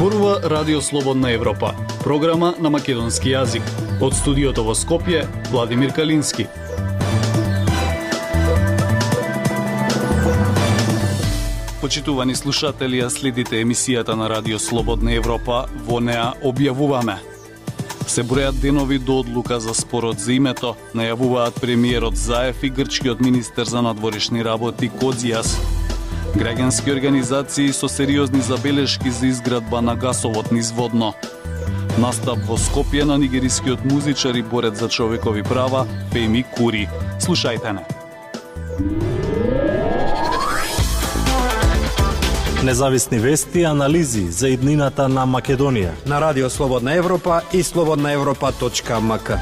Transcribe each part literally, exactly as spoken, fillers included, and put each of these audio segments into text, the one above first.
Зборува Радио Слободна Европа, програма на македонски јазик. Од студиото во Скопје, Владимир Калински. Почитувани слушатели, ја следите емисијата на Радио Слободна Европа. Во неа објавуваме: се бројат денови до одлука за спорот за името, најавуваат премиерот Заев и грчкиот министер за надворешни работи Коцјас. Граѓански организации со сериозни забелешки за изградба на гасовод низ Водно. Настап во Скопје на нигерискиот музичар и борец за човекови права Феми Кури. Слушајте не. Независни вести и анализи за иднината на Македонија на Радио Слободна Европа и слободна европа точка ем ка.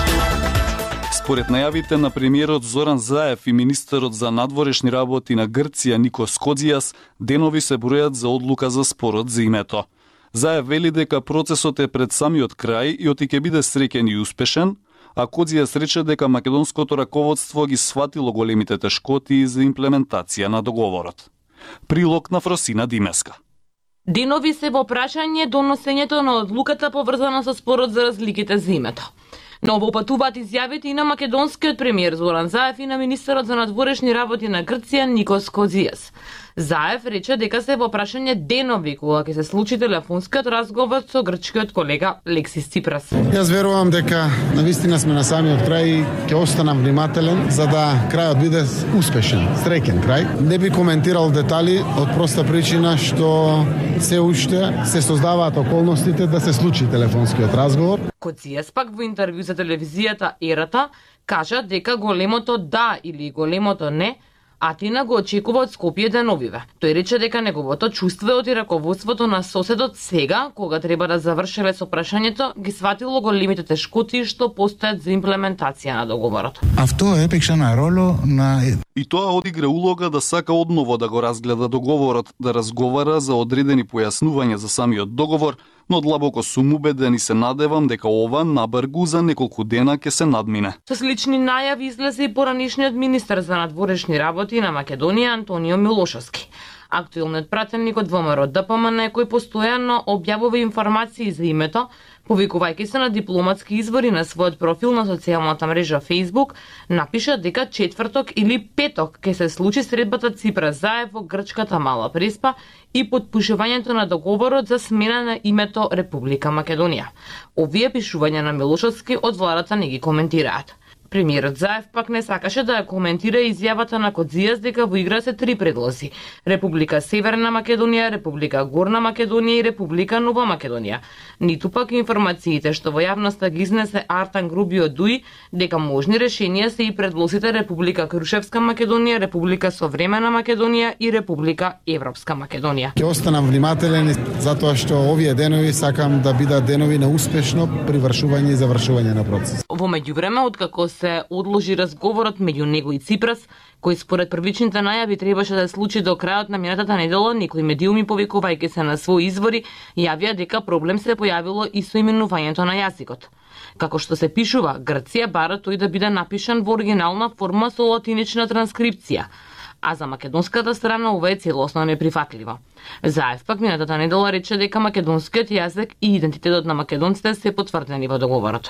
Според најавите на премиерот Зоран Заев и министерот за надворешни работи на Грција Никос Коцјас, денови се бројат за одлука за спорот за името. Заев вели дека процесот е пред самиот крај и оти ќе биде среќен и успешен, а Коцјас рече дека македонското раководство ги сватило големите тешкоти за имплементација на договорот. Прилог на Фросина Димеска. Денови се во прашање доносењето на одлуката поврзана со спорот за разликите за името. Но обопатуваат изјавите и на македонскиот премиер Зоран Заев и на министерот за надворешни работи на Грција Никос Коцјас. Заев рече дека се во прашање денови кога ќе се случи телефонскиот разговор со грчкиот колега Лексис Ципрас. Јас верувам дека навистина сме на самиот крај и ќе останам внимателен за да крајот биде успешен, среќен крај. Не би коментирал детали од проста причина што се уште се создаваат околностите да се случи телефонскиот разговор. Коцјас пак во интервју за телевизијата Ерата кажа дека големото да или големото не Атина го очекува од Скопје деновиве. Тој рече дека неговото чувство од и раководството на соседот сега, кога треба да завршеле со прашањето, ги сватило големите тешкоти што постојат за имплементација на договорот. Αυτό έπαιξε ένα ρόλο να... И тоа одигра улога да сака одново да го разгледа договорот, да разговара за одредени појаснувања за самиот договор, но длабоко сум убеден и се надевам дека ова набргу за неколку дена ќе се надмине. Со слични најави излезе и поранишниот министер за надворешни работи на Македонија Антонио Милошовски. Актуелниот пратеник од ВМРО Д П М Н кој постојано објавува информации за името, повикувајќи се на дипломатски извори на својот профил на социјалната мрежа Facebook, напиша дека четврток или петок ќе се случи средбата Ципрас Заев во грчката Мала Преспа и подпишувањето на договорот за смена на името Република Македонија. Овие пишувања на Милошовски од владата не ги коментираат. Премиерот Заев пак не сакаше да ја коментира изјавата на Коцјас дека во игра се три предлози: Република Северна Македонија, Република Горна Македонија и Република Нова Македонија. Ниту пак информациите што во јавноста ги изнесе Артан Грубио Дуи дека можни решенија се и предлозите Република Крушевска Македонија, Република Современа Македонија и Република Европска Македонија. Ќе останам внимателен затоа што овие денови сакам да бидат денови на успешно привршување и завршување на процес. Во меѓувреме, откако се одложи разговорот меѓу него и Ципрас, кој според првичните најави требаше да се случи до крајот на минатата недела, некои медиуми повикувајќи се на своји извори, јавија дека проблем се појавило и со именувањето на јазикот. Како што се пишува, Грција бара тој да биде напишан во оригинална форма со латинична транскрипција, а за македонската страна ова е целосно неприфатливо. Заев пак минатата недела рече дека македонскиот јазик и идентитетот на македонците се потврдени во договорот.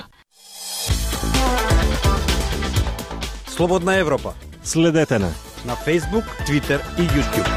Слободна Европа. Следете на на Facebook, Twitter и YouTube.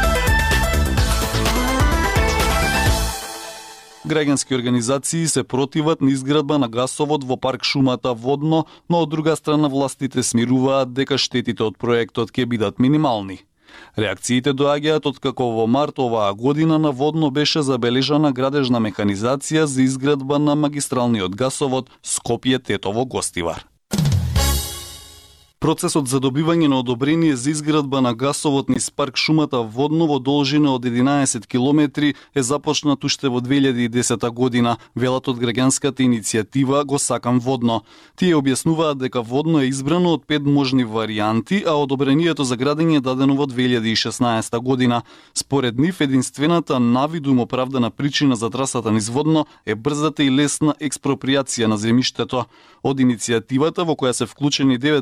Граѓански организации се противат на изградба на гасовод во парк шумата Водно, но од друга страна властите смируваат дека штетите од проектот ќе бидат минимални. Реакциите доаѓаат откако во март оваа година на Водно беше забележана градежна механизација за изградба на магистралниот гасовод Скопје-Тетово-Гостивар. Процесот за добивање на одобрение за изградба на гасовод низ парк шумата Водно во должина од единаесет километри е започнат уште во две илјади и десета година, велат од граѓанската иницијатива Го сакам Водно. Тие објаснуваат дека Водно е избрано од пет можни варијанти, а одобрението за градење е дадено во две илјади и шеснаесета година. Според нив, единствената навидум оправдана причина за трасата низ Водно е брзата и лесна експроприација на земјиштето. Од иницијативата, во која се вклучени девет граѓански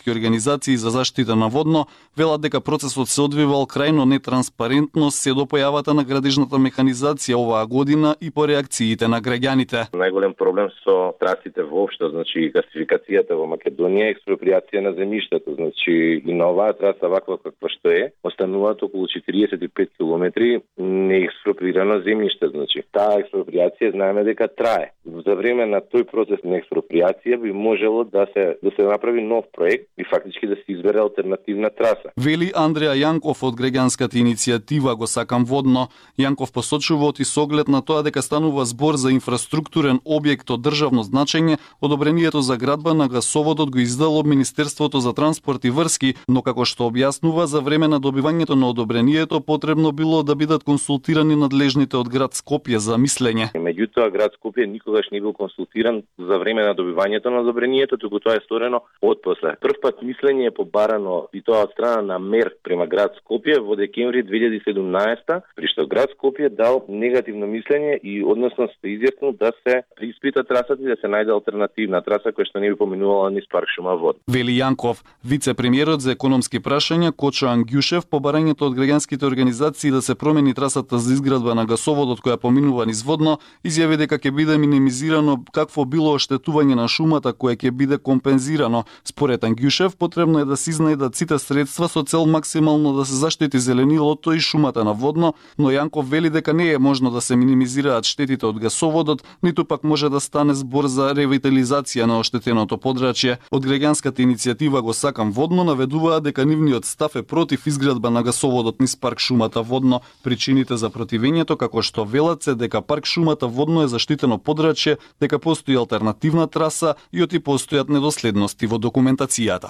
граѓански организации за заштита на водно велат дека процесот се одвивал крајно нетранспарентно се до појавата на градежната механизација оваа година и по реакциите на граѓаните. Најголем проблем со трасите воопшто, значи гасификацијата во Македонија, експроприација на земјиштето, значи и на оваа траса ваква каква што е, остануваат околу четириесет и пет километри неекспроприирано земјиште, значи таа експроприација знаеме дека трае. За време на тој процес на експроприација би можело да се да се направи нов проект и фактички да се избере алтернативна траса. Вели Андреа Јанков од граѓанската иницијатива Го сакам водно. Јанков посочува оти со оглед на тоа дека станува збор за инфраструктурен објект од државно значење, одобрението за градба на гасоводот го издало Министерството за транспорт и врски, но како што објаснува, за време на добивањето на одобрението потребно било да бидат консултирани надлежните од град Скопје за мислење. Меѓутоа град Скопје никогаш не бил консултиран за време на добивањето на одобрението, туку тоа е сторено отпосле. Прв пат мислење е побарано и тоа од страна на МЕР према град Скопје во декември две илјади и седумнаесета, при што град Скопје дал негативно мислење и односно се изјаснил да се преиспита трасата и да се најде алтернативна траса која што не би поминувала низ парк Шума вод. Вели Јанков, вице-премиерот за економски прашања Кочо Ангјушев по барањето од граѓанските организации да се промени трасата за изградба на гасоводот која поминува низ водно, изјави дека ќе биде минимизирано какво било оштетување на шумата кое ќе биде компензирано. Според Ангјушев, потребно е да се изнајдат сите средства со цел максимално да се заштити зеленилото и шумата на водно, но Јанков вели дека не е можно да се минимизираат штетите од гасоводот, ниту пак може да стане збор за ревитализација на оштетеното подрачје. Од граѓанската иницијатива Го сакам водно наведуваат дека нивниот став е против изградба на гасоводот низ парк Шумата водно. Причините за противењето како што велат се дека парк Шумата водно е заштитено подрачје, дека постои алтернативна траса и оти постојат недоследности во документацијата.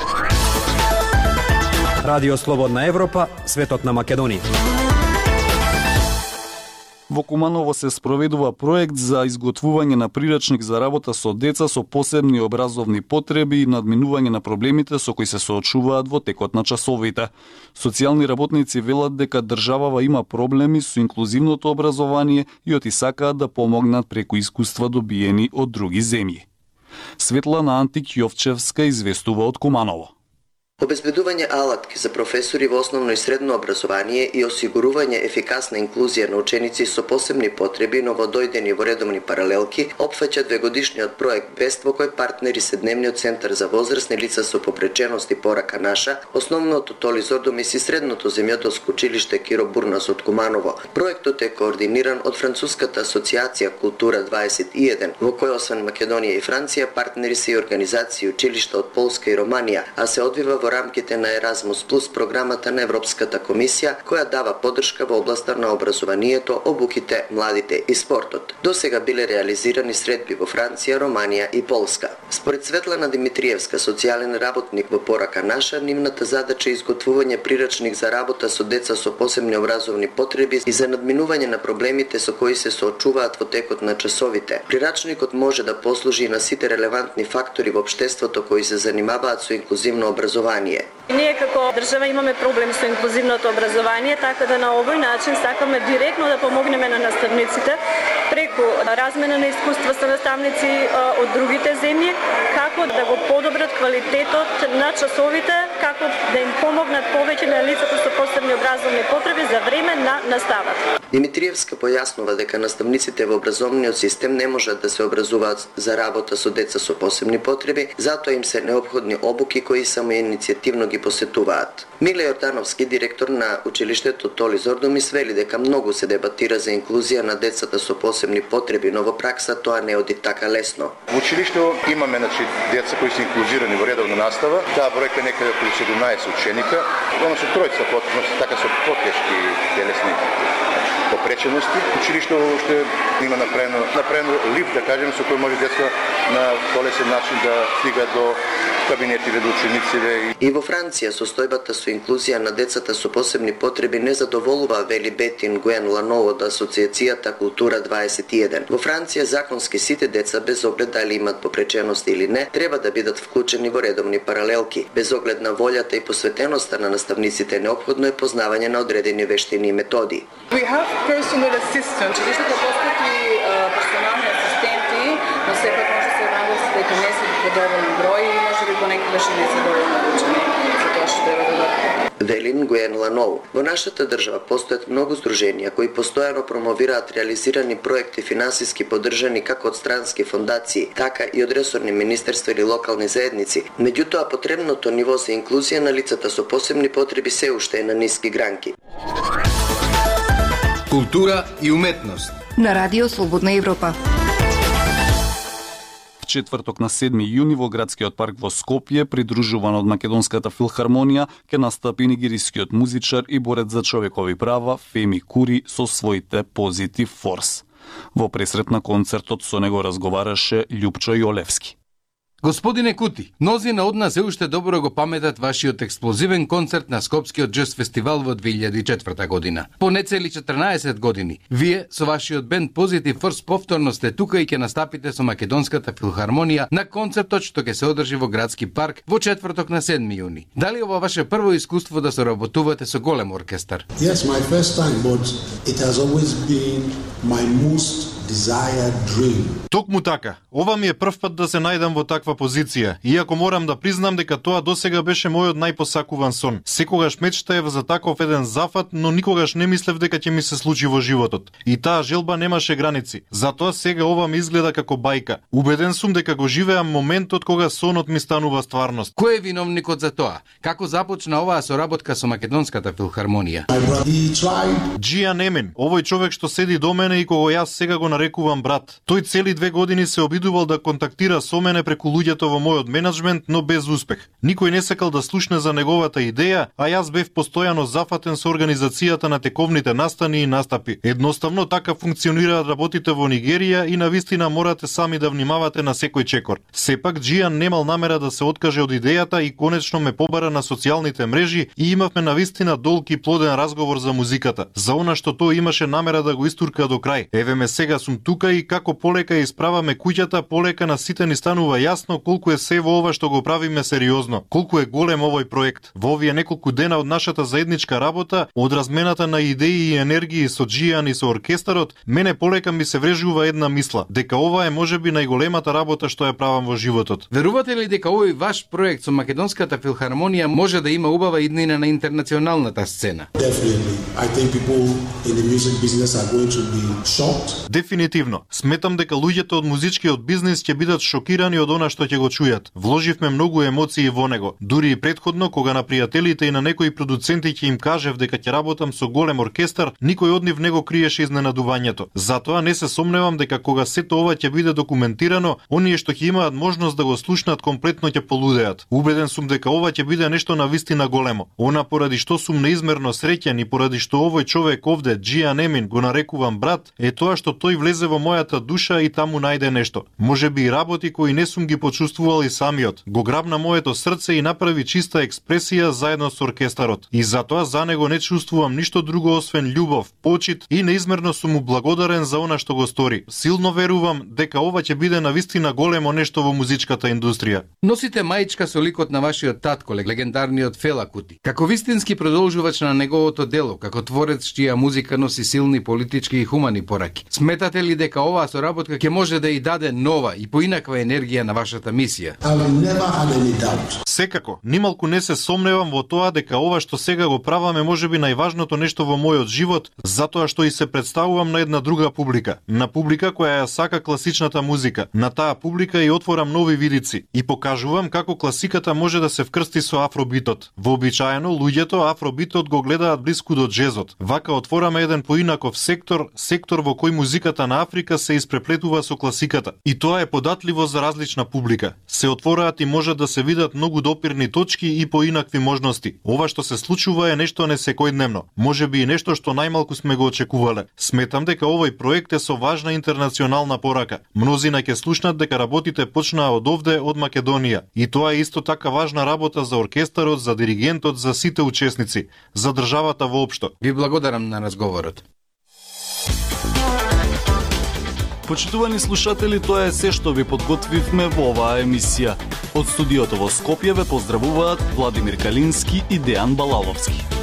Радио Слободна Европа, светот на Македонија. Во Куманово се спроведува проект за изготвување на прирачник за работа со деца со посебни образовни потреби и надминување на проблемите со кои се соочуваат во текот на часовите. Социјални работници велат дека државава има проблеми со инклузивното образование и оти сакаат да помогнат преку искуства добиени од други земји. Светлана Антик Јовчевска известува од Куманово. Обезбедување алатки за професори во основно и средно образование и осигурување ефикасна инклузија на ученици со посебни потреби новодојдени во редовни паралелки опфаќа двегодишниот проект БЕСТ во кој партнери се Дневниот центар за возрастни лица со попречености Порака наша, основното Толи Зордомис и средното земјоделско училиште Киро Бурнас од Куманово. Проектот е координиран од Француската асоциација Култура дваесет и еден, во кој освен Македонија и Франција партнери се и организации и училишта од Полска и Романија, а се одвива во рамките на Еразмус Плюс програмата на Европската комисија, која дава поддршка во областа на образованието, обуките, младите и спортот. До сега биле реализирани средби во Франција, Романија и Полска. Според Светлана Димитриевска, социјален работник во Порака наша, нивната задача е изготвување прирачник за работа со деца со посебни образовни потреби и за надминување на проблемите со кои се соочуваат во текот на часовите. Прирачникот може да послужи и на сите релевантни фактори во општеството кои се занимаваат со инклузивно образование. Ние како држава имаме проблем со инклузивното образование, така да на овој начин сакаме директно да помогнеме на наставниците преку размена на искуства со наставници од другите земји, како да го подобрат квалитетот на часовите, како да им помогнат повеќе на лицата со посебни образовни потреби за време на наставата. Димитриевска појаснува дека наставниците во образовниот систем не можат да се образуваат за работа со деца со посебни потреби, затоа им се необходни обуки кои само иницијативно ги посетуваат. Миле Јордановски, директор на училиштето Толи Зордомис, вели дека многу се дебатира за инклузија на децата со посебни потреби, но во пракса тоа не оди така лесно. Во училиштето имаме значи деца кои се инклузирани во редовна настава. Таа бројка е некаде околу седумнаесет ученика, односно тројца поточно така со потешки телесни попречености. Училиште уште има направено направено лифт, да кажеме, со кој може деца на полесен начин да стигаат до кабинетиве, до ученициве. И во Франција состојбата со инклузија на децата со посебни потреби не задоволува, вели Бетин Гуен Лано од Асоциацијата Култура дваесет и еден. Во Франција законски сите деца, без оглед дали имат попречености или не, треба да бидат вклучени во редовни паралелки. Без оглед на волјата и посветеноста на наставниците, неопходно е познавање на одредени вештини и методи. We have personal assistants. Училиштето постои персонални асистенти, но сепак може се нагласи дека не се доволен број и може би понекогаш и не се доволно обучени за тоа што треба да дадат. Велин Гуен Ланову. Во нашата држава постојат многу здруженија кои постојано промовираат реализирани проекти финансиски поддржани како од странски фондации, така и од ресорни министерства или локални заедници. Меѓутоа, потребното ниво за инклузија на лицата со посебни потреби се уште е на ниски гранки. Култура и уметност на Радио Слободна Европа. Четврток на седми јуни во градскиот парк во Скопје, придружуван од Македонската филхармонија, ќе настапи нигерискиот музичар и борец за човекови права Феми Кури со своите Позитив Форс. Во пресрет на концертот со него разговараше Љупчо Јолевски. Господине Кути, мнозина од нас се уште добро го паметат вашиот експлозивен концерт на Скопскиот джаз фестивал во две илјади и четврта година. По нецели четрнаесет години, вие со вашиот бенд Позитив Форс повторно сте тука и ќе настапите со Македонската филхармонија на концертот што ќе се одржи во градски парк во четврток на седми јуни. Дали ова ваше прво искуство да соработувате со голем оркестар? Yes, my first time, but it has always been my most desired dream. Токму така, ова ми е прв пат да се најдам во таква позиција, иако морам да признам дека тоа досега беше мојот најпосакуван сон. Секогаш мечтаев за таков еден зафат, но никогаш не мислев дека ќе ми се случи во животот. И таа желба немаше граници. Затоа сега ова ми изгледа како бајка. Убеден сум дека го живеам моментот кога сонот ми станува стварност. Кој е виновникот за тоа? Како започна оваа соработка со Македонската филхармонија? Џијан Емин, овој човек што седи до мене и кого јас сега го нарекувам брат. Тој цели две години се обидувал да контактира со мене преку луѓето во мојот менеджмент, но без успех. Никој не сакал да слушне за неговата идеја, а јас бев постојано зафатен со организацијата на тековните настани и настапи. Едноставно така функционираат работите во Нигерија и навистина морате сами да внимавате на секој чекор. Сепак Џијан немал намера да се откаже од идејата и конечно ме побара на социјалните мрежи и имавме навистина долг и плоден разговор за музиката, за она што тој имаше намера да го истурка до крај. Еве ме сега сум тука и како полека исправаме куќата, полека на сите ни станува јасно колку е се во ова што го правиме сериозно, колку е голем овој проект. Во овие неколку дена од нашата заедничка работа, од размената на идеи и енергии со Џијан и со оркестарот, мене полека ми се врежува една мисла, дека ова е можеби најголемата работа што ја правам во животот. Верувате ли дека овој ваш проект со Македонската филхармонија може да има убава иднина на интернационалната сцена? Дефинитивно. Сметам дека луѓето од музичкиот бизнис ќе бидат шокирани од она што ќе го чујат. Вложивме многу емоции во него. Дури и претходно, кога на пријателите и на некои продуценти ќе им кажев дека ќе работам со голем оркестар, никој од нив не го криеше изненадувањето. Затоа не се сомневам дека кога сето ова ќе биде документирано, оние што ќе имаат можност да го слушнат комплетно ќе полудеат. Убеден сум дека ова ќе биде нешто навистина големо. Она поради што сум неизмерно среќен и поради што овој човек овде, Џијан Емин, го нарекувам брат, е тоа што тој влезе во мојата душа и таму најде нешто. Можеби и работи кои не сум ги почувствувал и самиот. Го грабна моето срце и направи чиста експресија заедно со оркестарот. И затоа за него не чувствувам ништо друго освен љубов, почит и неизмерно сум му благодарен за она што го стори. Силно верувам дека ова ќе биде навистина големо нешто во музичката индустрија. Носите маичка со ликот на вашиот татко, легендарниот Фела Кути. Како вистински продолжувач на неговото дело, како творец чија музика носи силни политички и хумани пораки. Сметате ли дека оваа соработка ќе може да и даде нова и поинаква енергија на вашата мисија? Секако, нималку не се сомневам во тоа дека ова што сега го праваме можеби најважното нешто во мојот живот, затоа што и се представувам на една друга публика, на публика која ја сака класичната музика. На таа публика и отворам нови видици и покажувам како класиката може да се вкрсти со афробитот. Вообичаено луѓето афробитот го гледаат блиску до джезот. Вака отвораме еден поинаков сектор, сектор во кој музиката на Африка се испреплетува со класиката. И тоа е податливо за различна публика. Се отвораат и можат да се видат многу допирни точки и поинакви можности. Ова што се случува е нешто несекојдневно. Можеби и нешто што најмалку сме го очекувале. Сметам дека овој проект е со важна интернационална порака. Мнозина ќе слушнат дека работите почнаа од овде, од Македонија. И тоа е исто така важна работа за оркестарот, за диригентот, за сите учесници, за државата воопшто. Ви благодарам на разговорот. Почитувани слушатели, тоа е се што ви подготвивме во оваа емисија. Од студиото во Скопје ве поздравуваат Владимир Калински и Дејан Балаловски.